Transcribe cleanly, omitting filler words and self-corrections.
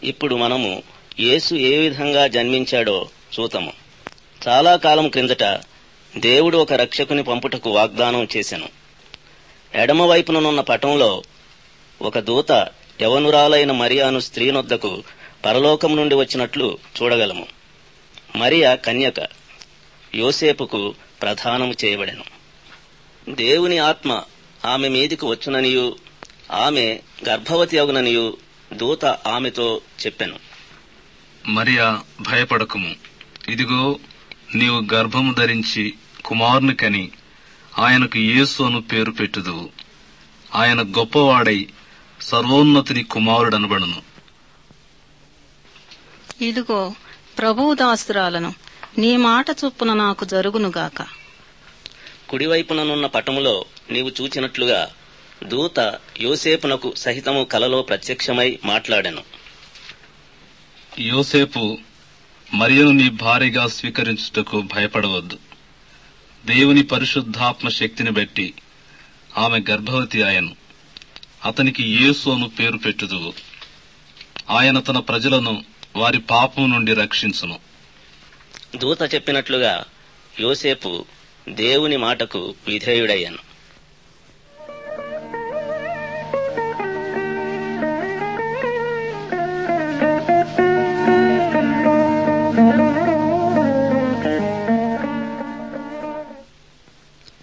ఇప్పుడు మనము యేసు ఏ విధంగా జన్మించాడో చూతము. చాలా కాలం క్రిందట దేవుడు ఒక రక్షకుని పంపుటకు వాగ్దానం చేసెను. ఎడమవైపుననున్న పటంలో ఒక దూత యవనురాలైన మరియాను స్త్రీనొద్దకు పరలోకం నుండి వచ్చినట్లు చూడగలము. మరియా కన్యక, యోసేపుకు ప్రదానము చేయబడెను. దేవుని ఆత్మ ఆమె మీదికి వచ్చుననియు ఆమె గర్భవతి అగుననియు దూత ఆమెతో చెప్పెను. మరియా, భయపడకుము. ఇదిగో, నీవు గర్భము ధరించి కుమారుని కని ఆయనకు యేసు అను పేరు పెట్టుదువు. ఆయన గొప్పవాడై సర్వోన్నతుని కుమారుడనబడును. ఇదిగో, ప్రభువు దాసురాలను, నీ మాట చొప్పున నాకు జరుగునుగాక. కుడివైపుననున్న పటములో నీవు చూచినట్లుగా దూత యోసేపునకు సహితము కలలో ప్రత్యక్షమై మాట్లాడెను. యోసేపు, మరియను నీ భార్యగా స్వీకరించుటకు భయపడవద్దు. దేవుని పరిశుద్ధాత్మ శక్తిని బట్టి ఆమె గర్భవతి ఆయను. అతనికి యేసు అను పేరు పెట్టుదువు. ఆయన తన ప్రజలను వారి పాపం నుండి రక్షించును. దూత చెప్పినట్లుగా యోసేపు దేవుని మాటకు విధేయుడయ్యాను.